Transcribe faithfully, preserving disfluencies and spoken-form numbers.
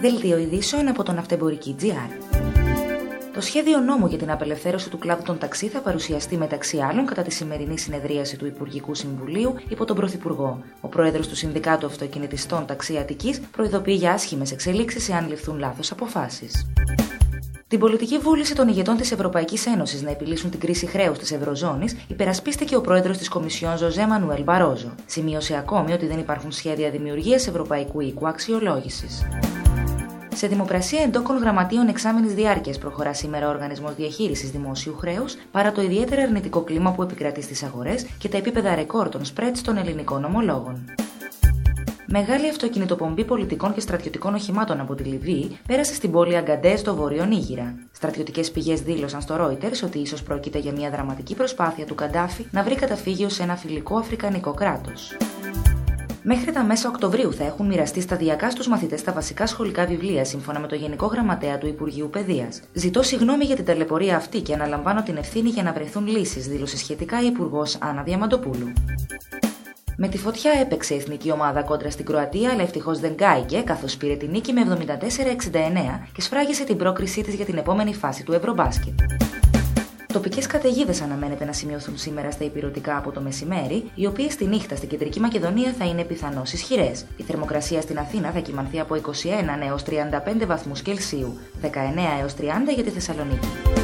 Δελτίο ειδήσεων από τον Ναυτεμπορική τζι αρ. Το σχέδιο νόμου για την απελευθέρωση του κλάδου των ταξί θα παρουσιαστεί μεταξύ άλλων κατά τη σημερινή συνεδρίαση του Υπουργικού Συμβουλίου υπό τον Πρωθυπουργό. Ο πρόεδρος του Συνδικάτου Αυτοκινητιστών Ταξί Αττικής προειδοποιεί για άσχημες εξελίξεις εάν ληφθούν λάθος αποφάσεις. Την πολιτική βούληση των ηγετών της Ευρωπαϊκής Ένωσης να επιλύσουν την κρίση χρέους της Ευρωζώνης υπερασπίστηκε ο πρόεδρος της Κομισιόν Ζωζέ Μανουέλ Μπαρόζο. Σημείωσε ακόμη ότι δεν υπάρχουν σχέδια δημιουργίας Ευρωπαϊκού Οίκου Αξιολόγησης. Σε δημοπρασία εντόκων γραμματείων εξάμηνης διάρκειας προχωρά σήμερα ο Οργανισμός Διαχείρισης Δημόσιου Χρέους, παρά το ιδιαίτερα αρνητικό κλίμα που επικρατεί στις αγορές και τα επίπεδα ρεκόρ των spreads των ελληνικών ομολόγων. Μεγάλη αυτοκινητοπομπή πολιτικών και στρατιωτικών οχημάτων από τη Λιβύη πέρασε στην πόλη Αγκαντέ στο βόρειο Νίγηρα. Στρατιωτικές πηγές δήλωσαν στο Reuters ότι ίσως πρόκειται για μια δραματική προσπάθεια του Καντάφη να βρει καταφύγιο σε ένα φιλικό αφρικανικό κράτος. Μέχρι τα μέσα Οκτωβρίου θα έχουν μοιραστεί σταδιακά στους μαθητές τα βασικά σχολικά βιβλία, σύμφωνα με το Γενικό Γραμματέα του Υπουργείου Παιδείας. Ζητώ συγγνώμη για την ταλαιπωρία αυτή και αναλαμβάνω την ευθύνη για να βρεθούν λύσεις, δήλωσε σχετικά η Υπουργός Άννα Διαμαντοπούλου. Με τη φωτιά έπαιξε η εθνική ομάδα κόντρα στην Κροατία, αλλά ευτυχώς δεν κάηκε, καθώς πήρε την νίκη με εβδομήντα τέσσερα εξήντα εννέα και σφράγισε την πρόκρισή της για την επόμενη φάση του Ευρωμπάσκετ. Τοπικές καταιγίδες αναμένεται να σημειωθούν σήμερα στα ηπειρωτικά από το μεσημέρι, οι οποίες τη νύχτα στην κεντρική Μακεδονία θα είναι πιθανώς ισχυρές. Η θερμοκρασία στην Αθήνα θα κυμανθεί από είκοσι ένα έως τριάντα πέντε βαθμούς Κελσίου, δεκαεννέα έως τριάντα για τη Θεσσαλονίκη.